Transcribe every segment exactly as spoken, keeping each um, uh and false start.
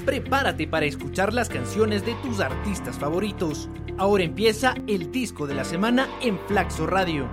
Prepárate para escuchar las canciones de tus artistas favoritos. Ahora empieza el disco de la semana en Flaxo Radio.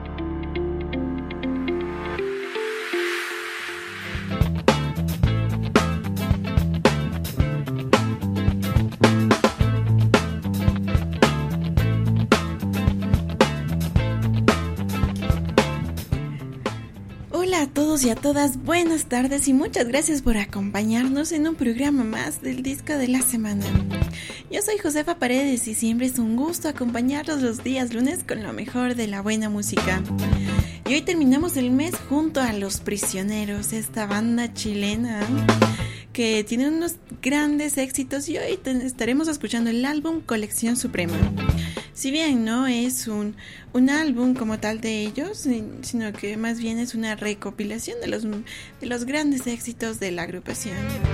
Hola a todos y a todas, buenas tardes y muchas gracias por acompañarnos en un programa más del disco de la semana. Yo soy Josefa Paredes y siempre es un gusto acompañarlos los días lunes con lo mejor de la buena música. Y hoy terminamos el mes junto a Los Prisioneros, esta banda chilena que tiene unos grandes éxitos, y hoy te- estaremos escuchando el álbum Colección Suprema. Si bien no es un, un álbum como tal de ellos, sino que más bien es una recopilación de los, de los grandes éxitos de la agrupación.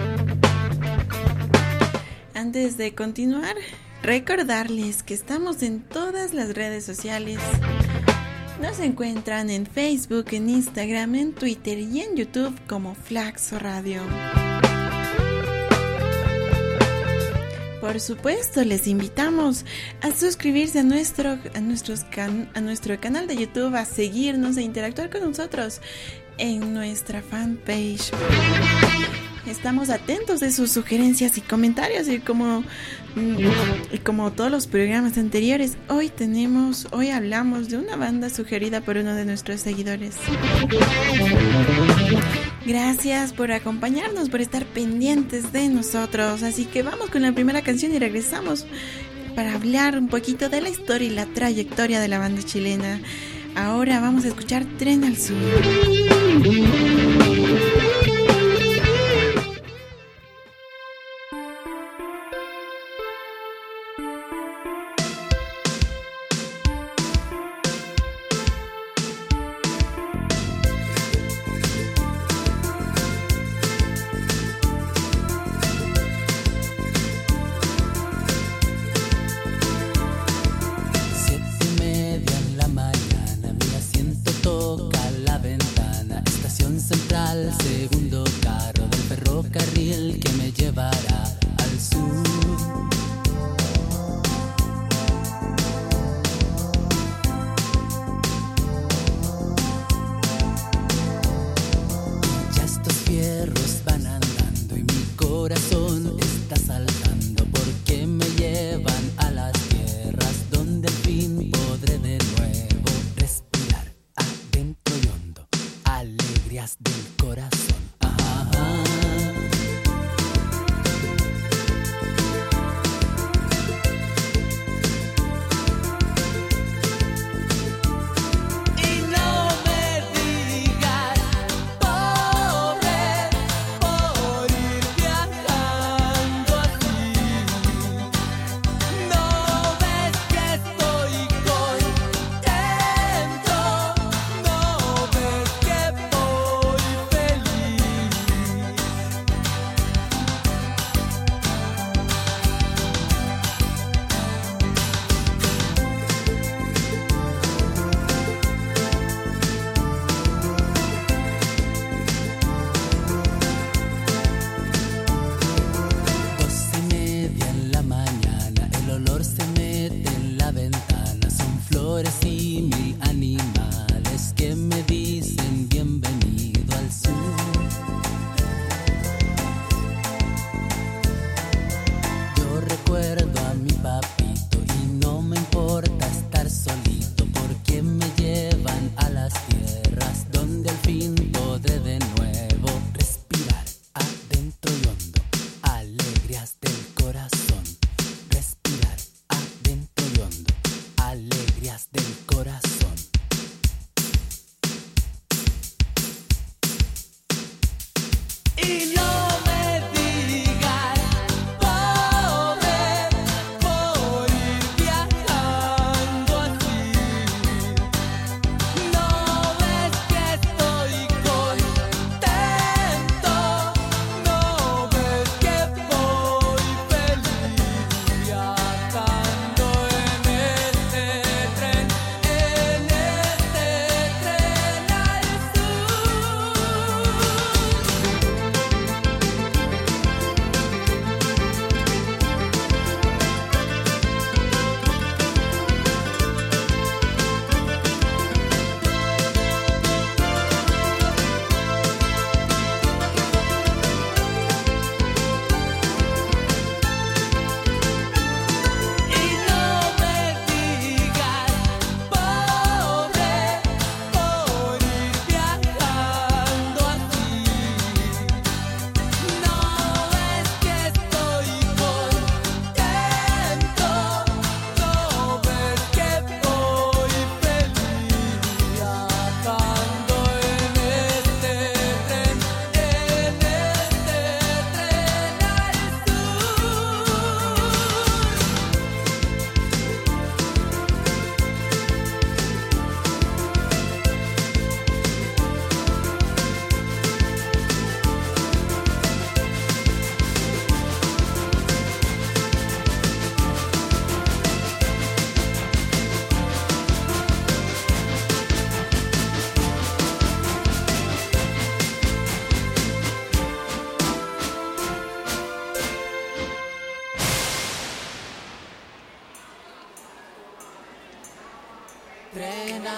Antes de continuar, recordarles que estamos en todas las redes sociales. Nos encuentran en Facebook, en Instagram, en Twitter y en YouTube como Flaxo Radio. Por supuesto, les invitamos a suscribirse a nuestro, a, nuestros can, a nuestro canal de YouTube, a seguirnos e interactuar con nosotros en nuestra fanpage. Estamos atentos de sus sugerencias y comentarios, y como, y como todos los programas anteriores, hoy tenemos, hoy hablamos de una banda sugerida por uno de nuestros seguidores. Gracias por acompañarnos, por estar pendientes de nosotros. Así que vamos con la primera canción y regresamos para hablar un poquito de la historia y la trayectoria de la banda chilena. Ahora vamos a escuchar Tren al Sur. Segundo carro del ferrocarril que me llevará al sur. Ya estos fierros van andando y mi corazón está saltando, porque me llevan a las tierras donde al fin podré de nuevo respirar adentro y hondo alegrías del corazón.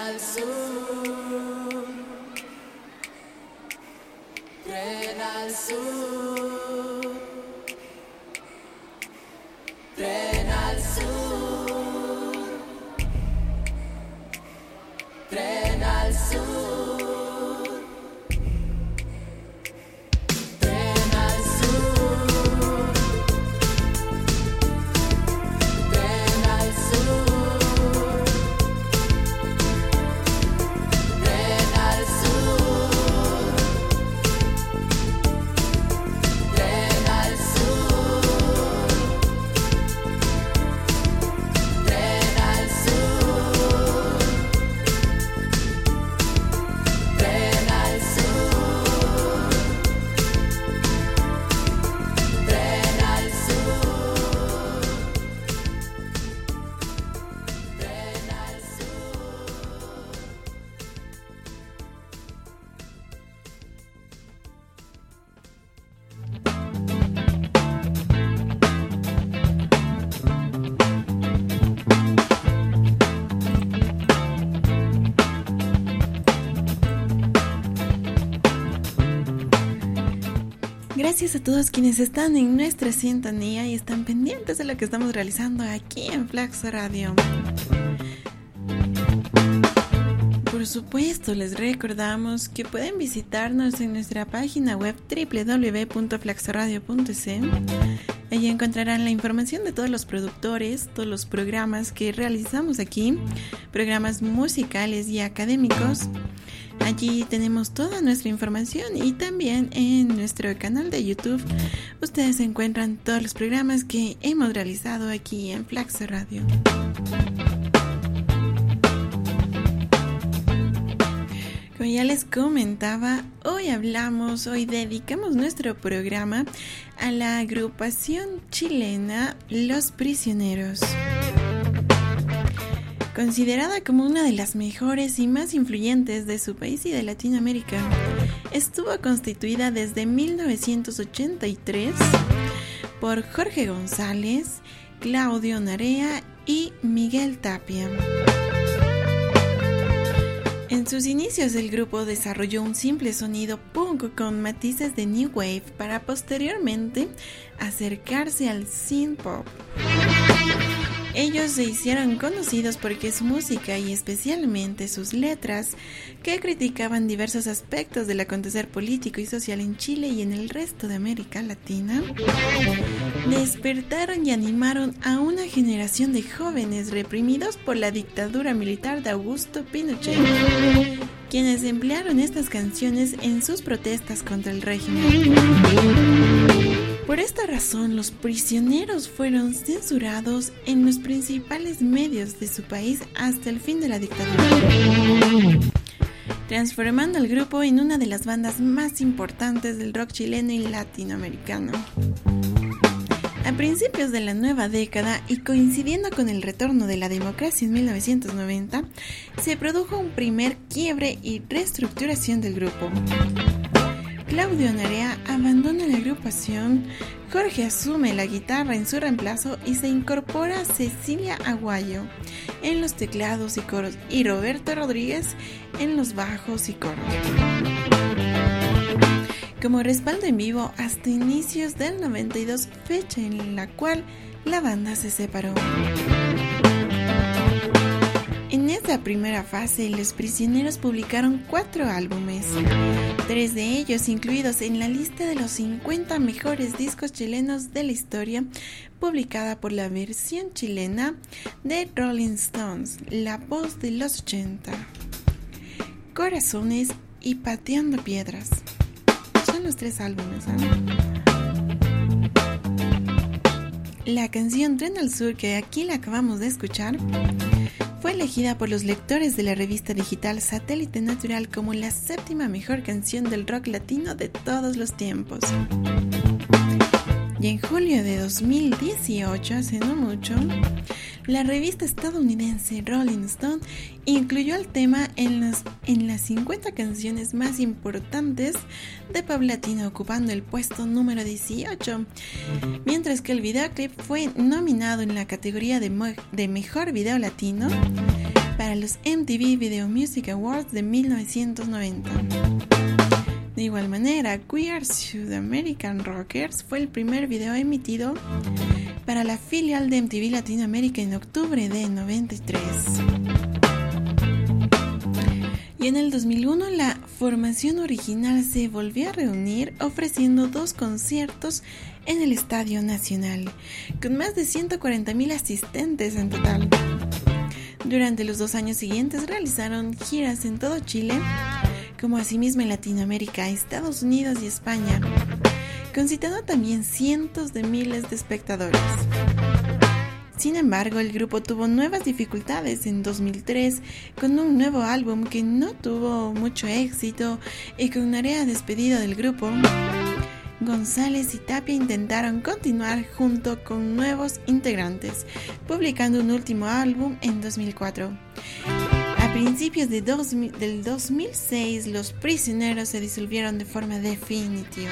al sur, tren al sur, tren al sur, tren al sur. Gracias a todos quienes están en nuestra sintonía y están pendientes de lo que estamos realizando aquí en Flaxo Radio. Por supuesto, les recordamos que pueden visitarnos en nuestra página web doble u doble u doble u punto flaxoradio punto c. Allí encontrarán la información de todos los productores, todos los programas que realizamos aquí, programas musicales y académicos. Allí tenemos toda nuestra información y también en nuestro canal de YouTube ustedes encuentran todos los programas que hemos realizado aquí en Flaxo Radio. Como ya les comentaba, hoy hablamos, hoy dedicamos nuestro programa a la agrupación chilena Los Prisioneros. Considerada como una de las mejores y más influyentes de su país y de Latinoamérica, estuvo constituida desde mil novecientos ochenta y tres por Jorge González, Claudio Narea y Miguel Tapia. En sus inicios el grupo desarrolló un simple sonido punk con matices de new wave para posteriormente acercarse al synth pop. Ellos se hicieron conocidos porque su música y especialmente sus letras, que criticaban diversos aspectos del acontecer político y social en Chile y en el resto de América Latina, despertaron y animaron a una generación de jóvenes reprimidos por la dictadura militar de Augusto Pinochet, quienes emplearon estas canciones en sus protestas contra el régimen. Por esta razón, Los Prisioneros fueron censurados en los principales medios de su país hasta el fin de la dictadura, transformando al grupo en una de las bandas más importantes del rock chileno y latinoamericano. A principios de la nueva década y coincidiendo con el retorno de la democracia en mil novecientos noventa, se produjo un primer quiebre y reestructuración del grupo. Claudio Narea abandona la agrupación, Jorge asume la guitarra en su reemplazo y se incorpora Cecilia Aguayo en los teclados y coros y Roberto Rodríguez en los bajos y coros. Como respaldo en vivo hasta inicios del noventa y dos, fecha en la cual la banda se separó. En esta primera fase, Los Prisioneros publicaron cuatro álbumes, tres de ellos incluidos en la lista de los cincuenta mejores discos chilenos de la historia, publicada por la versión chilena de Rolling Stones, La Voz de los ochenta, Corazones y Pateando Piedras. Son los tres álbumes, ¿eh? La canción Tren al Sur, que aquí la acabamos de escuchar, fue elegida por los lectores de la revista digital Satélite Natural como la séptima mejor canción del rock latino de todos los tiempos. Y en julio de dos mil dieciocho, hace no mucho, la revista estadounidense Rolling Stone incluyó el tema en, los, en las cincuenta canciones más importantes de pop latino, ocupando el puesto número dieciocho, mientras que el videoclip fue nominado en la categoría de, mo- de Mejor Video Latino para para los M T V Video Music Awards de mil novecientos noventa. De igual manera, We Are South American Rockers fue el primer video emitido para la filial de M T V Latinoamérica en octubre de noventa y tres. Y en el dos mil uno la formación original se volvió a reunir ofreciendo dos conciertos en el Estadio Nacional, con más de ciento cuarenta mil asistentes en total. Durante los dos años siguientes realizaron giras en todo Chile, como asimismo en Latinoamérica, Estados Unidos y España, concitando también cientos de miles de espectadores. Sin embargo, el grupo tuvo nuevas dificultades en dos mil tres con un nuevo álbum que no tuvo mucho éxito y con Narea despedido del grupo. González y Tapia intentaron continuar junto con nuevos integrantes, publicando un último álbum en dos mil cuatro. A principios de dos mil, del dos mil seis, Los Prisioneros se disolvieron de forma definitiva.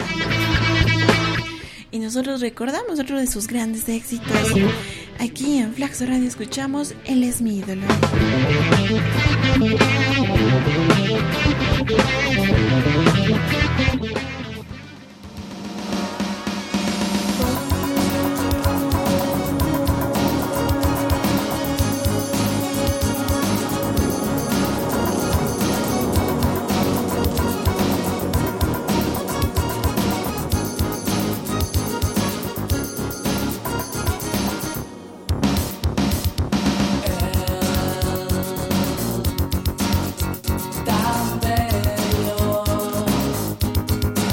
Y nosotros recordamos otro de sus grandes éxitos. Aquí en Flaxo Radio escuchamos Él es mi ídolo. Tan bello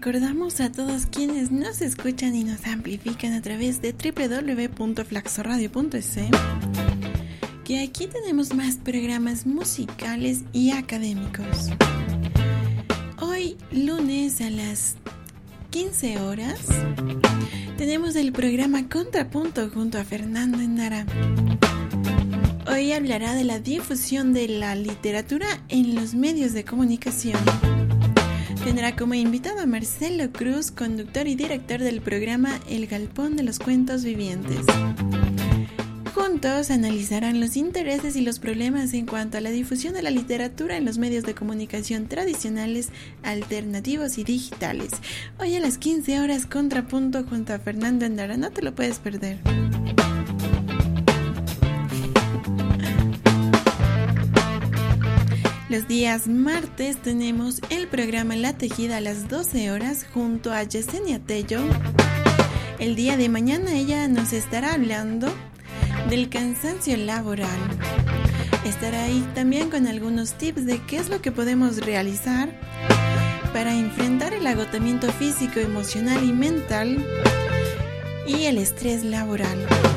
recordamos a todos quienes nos escuchan y nos amplifican a través de doble u doble u doble u punto flaxoradio punto es que aquí tenemos más programas musicales y académicos. Hoy, lunes a las quince horas, tenemos el programa Contrapunto junto a Fernando Endara. Hoy hablará de la difusión de la literatura en los medios de comunicación. Tendrá como invitado a Marcelo Cruz, conductor y director del programa El Galpón de los Cuentos Vivientes. Juntos analizarán los intereses y los problemas en cuanto a la difusión de la literatura en los medios de comunicación tradicionales, alternativos y digitales. Hoy a las quince horas, Contrapunto junto a Fernando Endara. No te lo puedes perder. Los días martes tenemos el programa La Tejida a las doce horas junto a Yesenia Tello. El día de mañana ella nos estará hablando del cansancio laboral. Estará ahí también con algunos tips de qué es lo que podemos realizar para enfrentar el agotamiento físico, emocional y mental y el estrés laboral.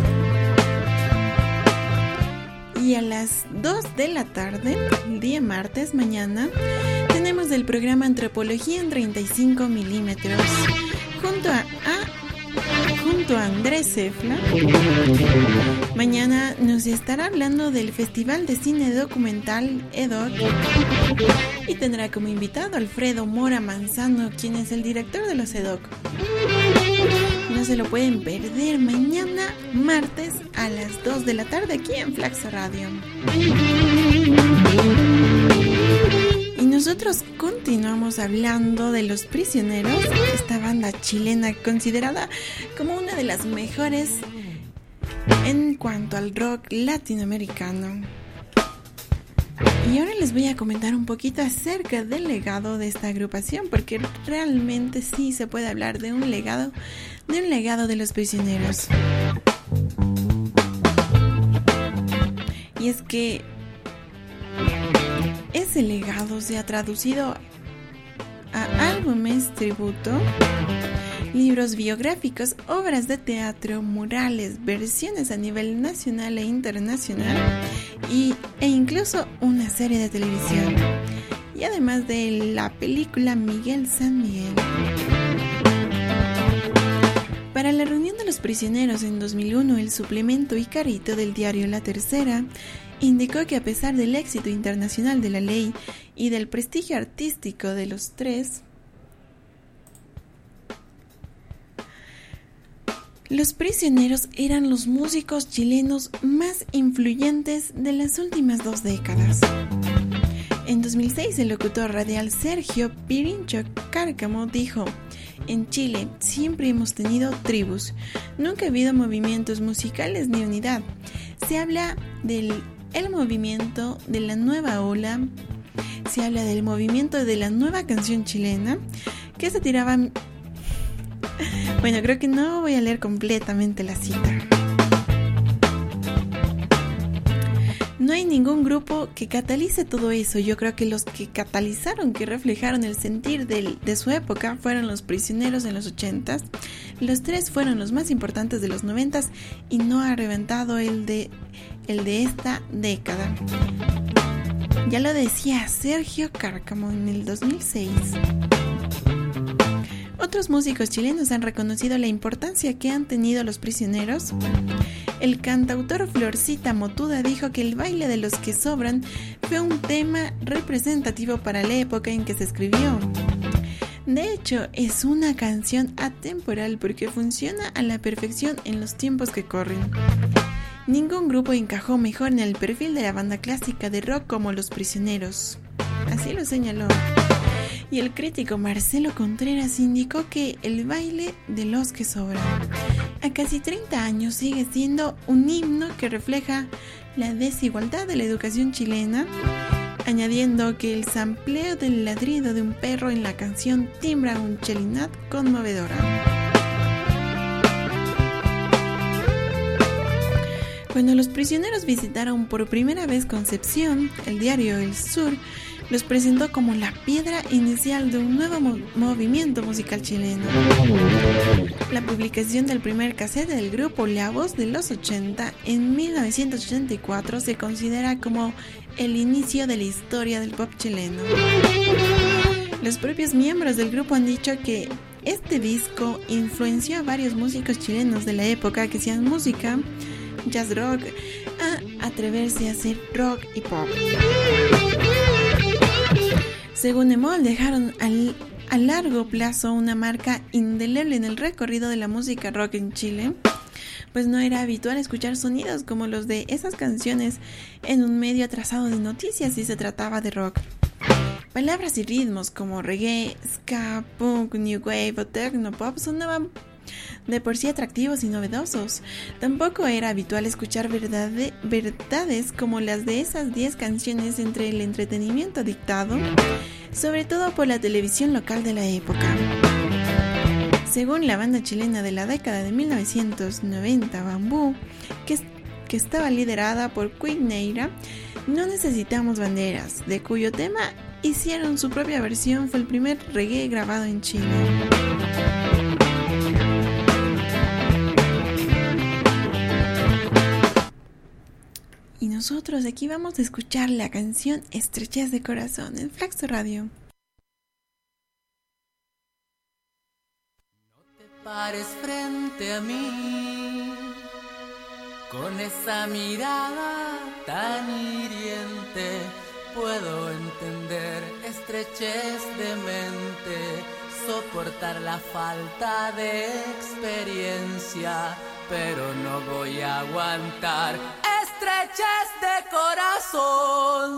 Y a las dos de la tarde, el día martes, mañana, tenemos el programa Antropología en treinta y cinco milímetros junto a, a, junto a Andrés Cefla. Mañana nos estará hablando del Festival de Cine Documental E D O C y tendrá como invitado a Alfredo Mora Manzano, quien es el director de los E D O C. No se lo pueden perder mañana, martes, a las dos de la tarde aquí en Flaxo Radio. Y nosotros continuamos hablando de Los Prisioneros, esta banda chilena considerada como una de las mejores en cuanto al rock latinoamericano. Y ahora les voy a comentar un poquito acerca del legado de esta agrupación, porque realmente sí se puede hablar de un legado, de un legado de Los Prisioneros. Y es que ese legado se ha traducido a álbumes tributo, libros biográficos, obras de teatro, murales, versiones a nivel nacional e internacional y, e incluso una serie de televisión. Y además de la película Miguel San Miguel. Para la reunión de Los Prisioneros en dos mil uno, el suplemento Icarito del diario La Tercera indicó que a pesar del éxito internacional de La Ley y del prestigio artístico de los tres, Los Prisioneros eran los músicos chilenos más influyentes de las últimas dos décadas. En dos mil seis, el locutor radial Sergio Pirincho Cárcamo dijo: en Chile siempre hemos tenido tribus, nunca ha habido movimientos musicales ni unidad. Se habla del el movimiento de la nueva ola, se habla del movimiento de la nueva canción chilena, que se tiraba... Bueno, creo que no voy a leer completamente la cita. No hay ningún grupo que catalice todo eso. Yo creo que los que catalizaron, que reflejaron el sentir de, de su época, fueron Los Prisioneros en los ochentas. Los tres fueron los más importantes de los noventas y no ha reventado el de, el de esta década. Ya lo decía Sergio Cárcamo en el dos mil seis. Otros músicos chilenos han reconocido la importancia que han tenido Los Prisioneros. El cantautor Florcita Motuda dijo que el baile de los que sobran fue un tema representativo para la época en que se escribió. De hecho, es una canción atemporal porque funciona a la perfección en los tiempos que corren. Ningún grupo encajó mejor en el perfil de la banda clásica de rock como Los Prisioneros. Así lo señaló. Y el crítico Marcelo Contreras indicó que el baile de los que sobran a casi treinta años sigue siendo un himno que refleja la desigualdad de la educación chilena, añadiendo que el sampleo del ladrido de un perro en la canción timbra un chelinat conmovedora. Cuando Los Prisioneros visitaron por primera vez Concepción, el diario El Sur los presentó como la piedra inicial de un nuevo mo- movimiento musical chileno. La publicación del primer cassette del grupo La Voz de los ochenta en mil novecientos ochenta y cuatro se considera como el inicio de la historia del pop chileno. Los propios miembros del grupo han dicho que este disco influenció a varios músicos chilenos de la época que hacían música, jazz rock, a atreverse a hacer rock y pop. Según Emol, dejaron al, a largo plazo una marca indeleble en el recorrido de la música rock en Chile, pues no era habitual escuchar sonidos como los de esas canciones en un medio atrasado de noticias si se trataba de rock. Palabras y ritmos como reggae, ska, punk, new wave o techno pop sonaban de por sí atractivos y novedosos. Tampoco era habitual escuchar verdade, verdades como las de esas diez canciones entre el entretenimiento dictado, sobre todo por la televisión local de la época. Según la banda chilena de la década de mil novecientos noventa, Bambú, que, que estaba liderada por Quick Neira, No necesitamos banderas, de cuyo tema hicieron su propia versión, fue el primer reggae grabado en Chile. Y nosotros aquí vamos a escuchar la canción Estrechez de Corazón en Flaxo Radio. No te pares frente a mí con esa mirada tan hiriente. Puedo entender estrechez de mente, soportar la falta de experiencia, pero no voy a aguantar estrechez de corazón.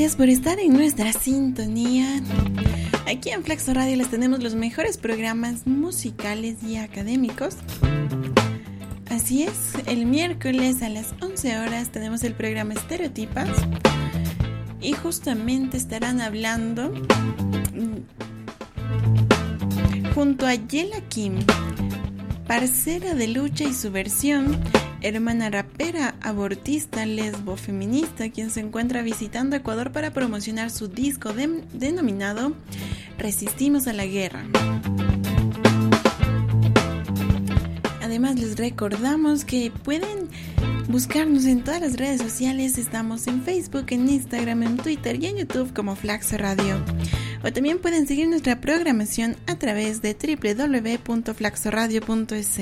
gracias por estar en nuestra sintonía. Aquí en Flaxo Radio les tenemos los mejores programas musicales y académicos. Así es, el miércoles a las once horas tenemos el programa Estereotipas y justamente estarán hablando junto a Yela Kim, parcera de lucha y su versión, hermana rapera, abortista, lesbo, feminista, quien se encuentra visitando Ecuador para promocionar su disco de, denominado Resistimos a la Guerra. Además les recordamos que pueden buscarnos en todas las redes sociales. Estamos en Facebook, en Instagram, en Twitter y en YouTube como Flaxo Radio. O también pueden seguir nuestra programación a través de doble u doble u doble u punto flaxoradio punto es.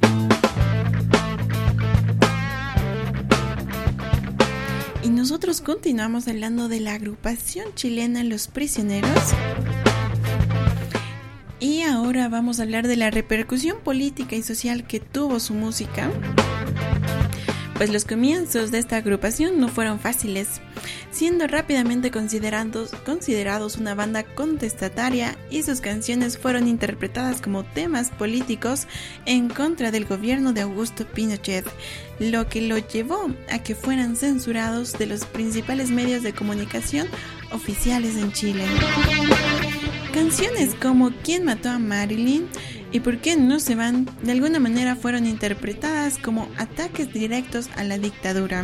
Y nosotros continuamos hablando de la agrupación chilena Los Prisioneros. Y ahora vamos a hablar de la repercusión política y social que tuvo su música. Pues los comienzos de esta agrupación no fueron fáciles, siendo rápidamente considerados, considerados una banda contestataria, y sus canciones fueron interpretadas como temas políticos en contra del gobierno de Augusto Pinochet, lo que lo llevó a que fueran censurados de los principales medios de comunicación oficiales en Chile. Canciones como ¿Quién mató a Marilyn? ¿Y por qué no se van? De alguna manera fueron interpretadas como ataques directos a la dictadura.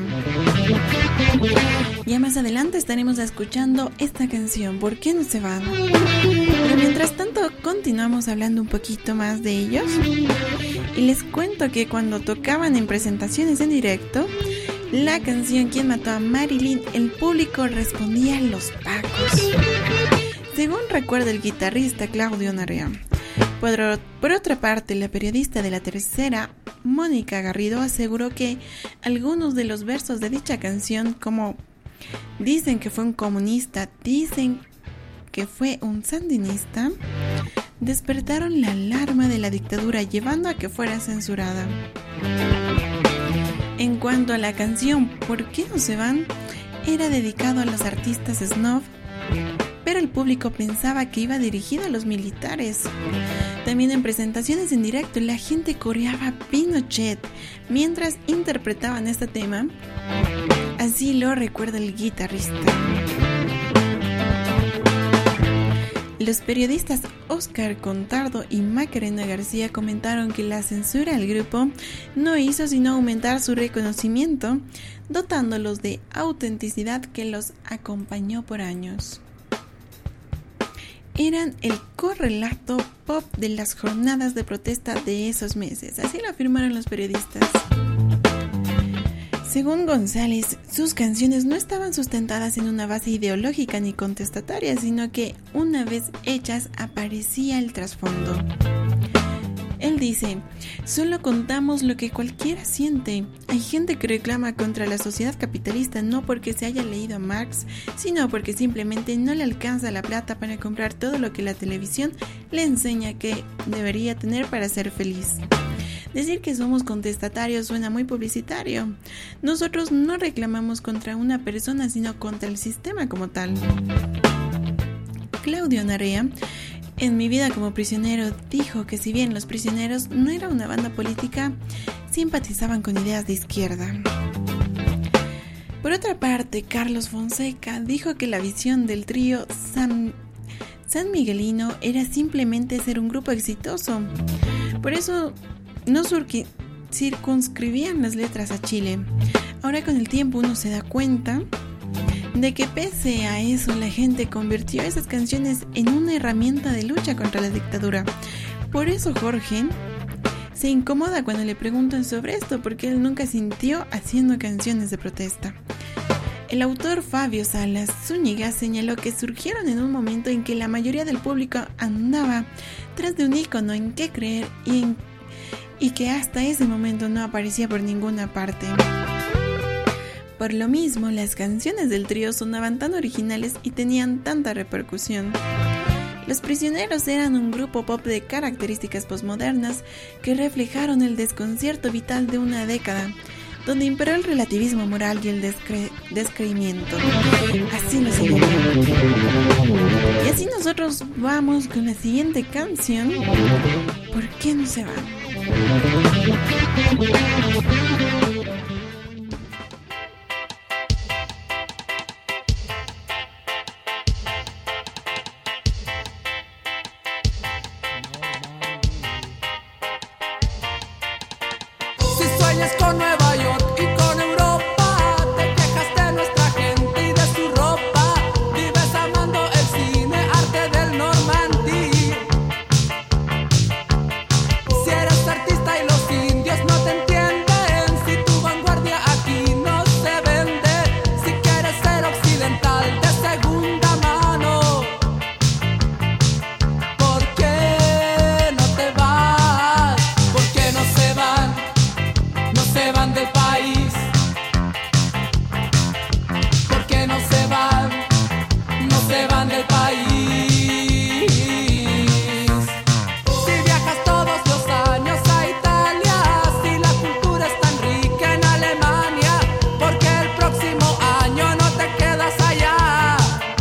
Ya más adelante estaremos escuchando esta canción, ¿Por qué no se van? Pero mientras tanto continuamos hablando un poquito más de ellos. Y les cuento que cuando tocaban en presentaciones en directo, la canción ¿Quién mató a Marilyn?, el público respondía Los Pacos, según recuerda el guitarrista Claudio Narea. Por, por otra parte, la periodista de La Tercera, Mónica Garrido, aseguró que algunos de los versos de dicha canción, como dicen que fue un comunista, dicen que fue un sandinista, despertaron la alarma de la dictadura, llevando a que fuera censurada. En cuanto a la canción ¿Por qué no se van?, era dedicado a los artistas snob, pero el público pensaba que iba dirigido a los militares. También en presentaciones en directo la gente coreaba Pinochet mientras interpretaban este tema. Así lo recuerda el guitarrista. Los periodistas Óscar Contardo y Macarena García comentaron que la censura al grupo no hizo sino aumentar su reconocimiento, dotándolos de autenticidad que los acompañó por años. Eran el correlato pop de las jornadas de protesta de esos meses, así lo afirmaron los periodistas. Según González, sus canciones no estaban sustentadas en una base ideológica ni contestataria, sino que una vez hechas aparecía el trasfondo. Él dice, solo contamos lo que cualquiera siente. Hay gente que reclama contra la sociedad capitalista no porque se haya leído a Marx, sino porque simplemente no le alcanza la plata para comprar todo lo que la televisión le enseña que debería tener para ser feliz. Decir que somos contestatarios suena muy publicitario. Nosotros no reclamamos contra una persona, sino contra el sistema como tal. Claudio Narea, en Mi vida como prisionero, dijo que si bien Los Prisioneros no era una banda política, simpatizaban con ideas de izquierda. Por otra parte, Carlos Fonseca dijo que la visión del trío San, San Miguelino era simplemente ser un grupo exitoso. Por eso no surqui, circunscribían las letras a Chile. Ahora con el tiempo uno se da cuenta de que pese a eso la gente convirtió esas canciones en una herramienta de lucha contra la dictadura. Por eso Jorge se incomoda cuando le preguntan sobre esto, porque él nunca sintió haciendo canciones de protesta. El autor Fabio Salas Zúñiga señaló que surgieron en un momento en que la mayoría del público andaba tras de un ícono en que creer y, en, y que hasta ese momento no aparecía por ninguna parte. Por lo mismo, las canciones del trío sonaban tan originales y tenían tanta repercusión. Los Prisioneros eran un grupo pop de características posmodernas que reflejaron el desconcierto vital de una década, donde imperó el relativismo moral y el descre- descreimiento. Así nos engañó. Y así nosotros vamos con la siguiente canción, ¿Por qué no se van? Con Nueva York y con Europa, te quejas de nuestra gente y de su ropa. Vives amando el cine, arte del Normandí. Si eres artista y los indios no te entienden, si tu vanguardia aquí no se vende, si quieres ser occidental de segunda mano, ¿por qué no te vas? ¿Por qué no se van? Se van del país, ¿por qué no se van? No se van del país. Si viajas todos los años a Italia, si la cultura es tan rica en Alemania, ¿por qué el próximo año no te quedas allá?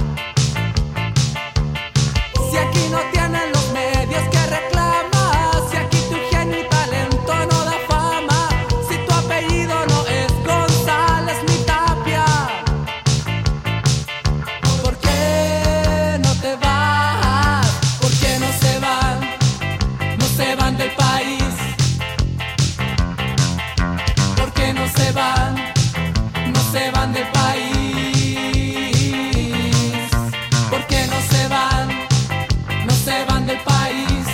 Si aquí no tienen los medios que reclamas, si aquí tu genio y talento no da fama, apellido no es González ni Tapia, ¿por qué no te vas? ¿Por qué no se van? No se van del país. ¿Por qué no se van? No se van del país. ¿Por qué no se van? No se van del país.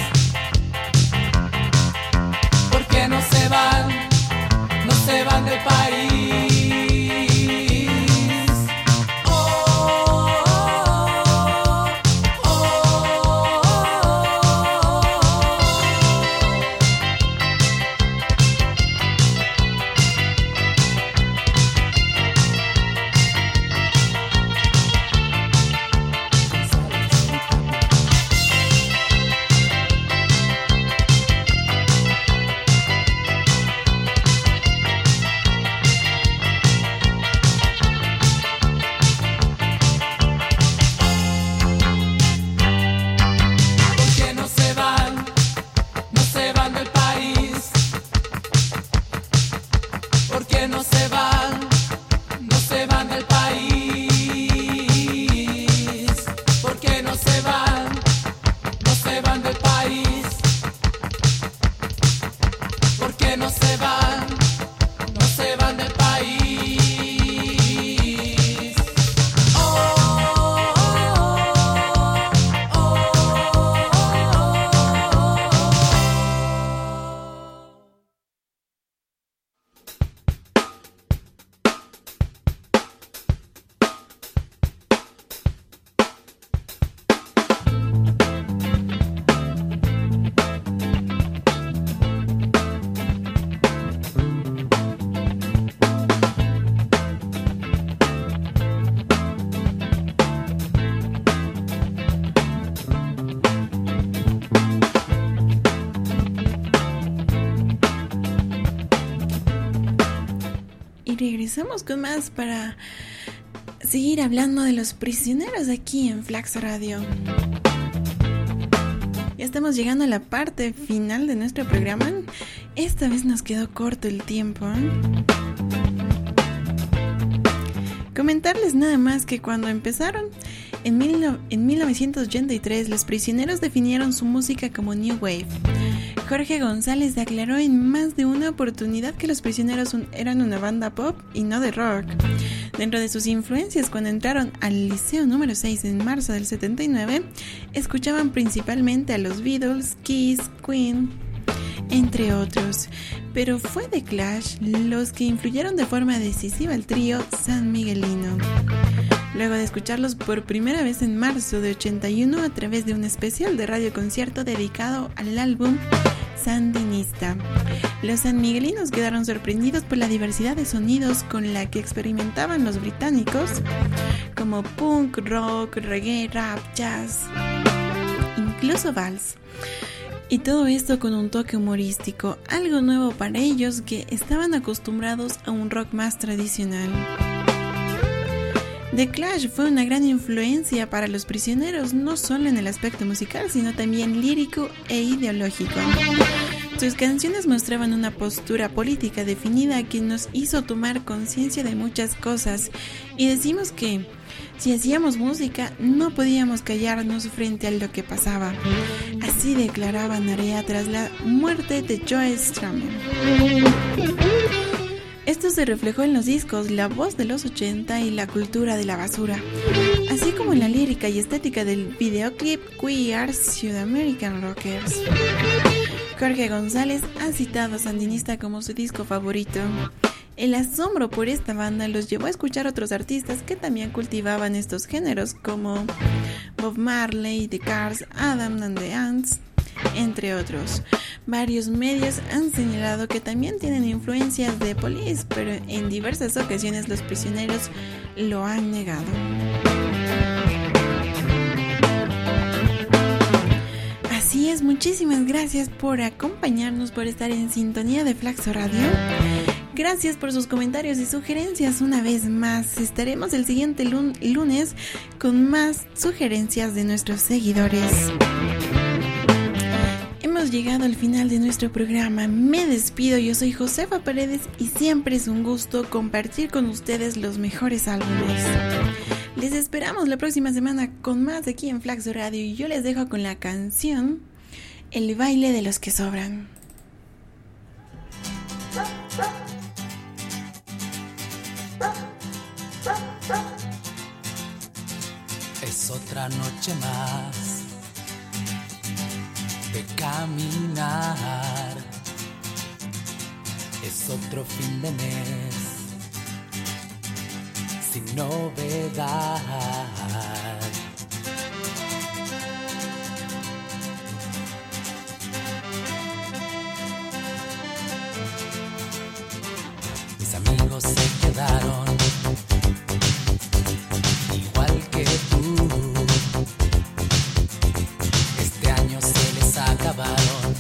¿Por qué no se van? No se van del país. Oh, oh, oh, oh, regresamos con más para seguir hablando de los prisioneros aquí en Flaxo Radio. Ya estamos llegando a la parte final de nuestro programa. Esta vez nos quedó corto el tiempo, ¿eh? Comentarles nada más que cuando empezaron en, mil no- en mil novecientos ochenta y tres, los prisioneros definieron su música como New Wave. Jorge González declaró en más de una oportunidad que los prisioneros un- eran una banda pop y no de rock. Dentro de sus influencias, cuando entraron al Liceo número seis en marzo del setenta y nueve, escuchaban principalmente a los Beatles, Kiss, Queen, entre otros. Pero fue The Clash los que influyeron de forma decisiva al trío San Miguelino. Luego de escucharlos por primera vez en marzo de ochenta y uno a través de un especial de radioconcierto dedicado al álbum Sandinista, los sanmiguelinos quedaron sorprendidos por la diversidad de sonidos con la que experimentaban los británicos, como punk, rock, reggae, rap, jazz, incluso vals. Y todo esto con un toque humorístico, algo nuevo para ellos que estaban acostumbrados a un rock más tradicional. The Clash fue una gran influencia para Los Prisioneros, no solo en el aspecto musical, sino también lírico e ideológico. Sus canciones mostraban una postura política definida que nos hizo tomar conciencia de muchas cosas, y decimos que si hacíamos música no podíamos callarnos frente a lo que pasaba. Así declaraba Narea tras la muerte de Joe Strummer. Esto se reflejó en los discos La Voz de los ochenta y La Cultura de la Basura, así como en la lírica y estética del videoclip We Are Sudamerican Rockers. Jorge González ha citado a Sandinista como su disco favorito. El asombro por esta banda los llevó a escuchar a otros artistas que también cultivaban estos géneros, como Bob Marley, The Cars, Adam and the Ants, entre otros. Varios medios han señalado que también tienen influencias de Police, pero en diversas ocasiones Los Prisioneros lo han negado. Así es, muchísimas gracias por acompañarnos, por estar en sintonía de Flaxo Radio. Gracias por sus comentarios y sugerencias una vez más. Estaremos el siguiente lun- lunes con más sugerencias de nuestros seguidores. Hemos llegado al final de nuestro programa. Me despido, yo soy Josefa Paredes y siempre es un gusto compartir con ustedes los mejores álbumes. Les esperamos la próxima semana con más aquí en Flaxo Radio y yo les dejo con la canción El baile de los que sobran. Es otra noche más de caminar, es otro fin de mes sin novedad. Mis amigos se quedaron igual que tú. Este año se les acabaron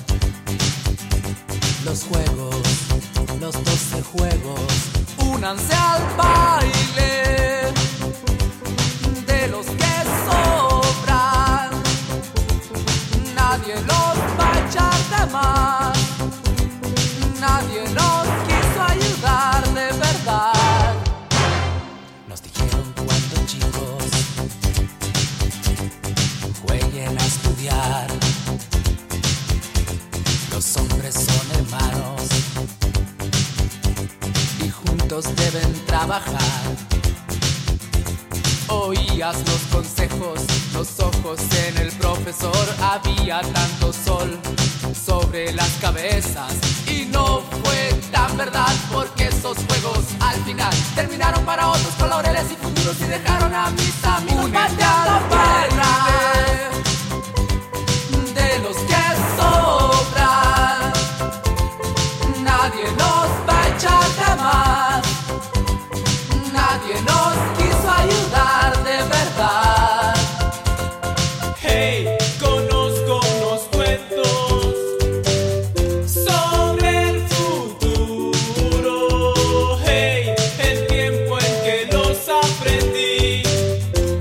los juegos, los doce juegos. Únanse al baile de los que sobran. Nadie los va a echar de más. Nadie los quiso ayudar de verdad. Nos dijeron cuando chicos jueguen a estudiar. Los hombres son hermanos y juntos deben trabajar. Oías los consejos, los ojos en el profesor. Había tanto sol sobre las cabezas y no fue tan verdad, porque esos juegos al final terminaron para otros con laureles y futuros y dejaron a mis amigos bailando para de los que sobran. Nadie nos va a echar de más. Nadie nos quiso ayudar de verdad. Hey, conozco unos cuentos sobre el futuro. Hey, el tiempo en que los aprendí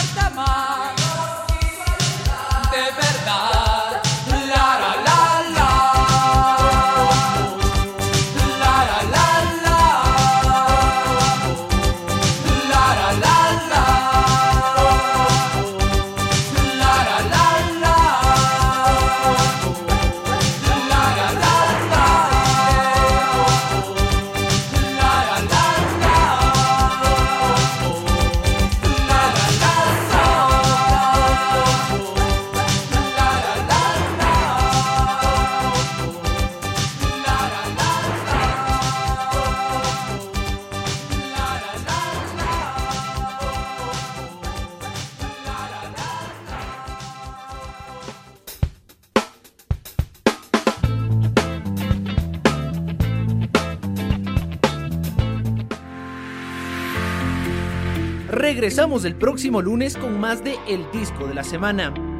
falta más. De verdad, la la la la, la la la la, la la la la, la la la la, la la la la, Regresamos el próximo lunes con más de El Disco de la Semana.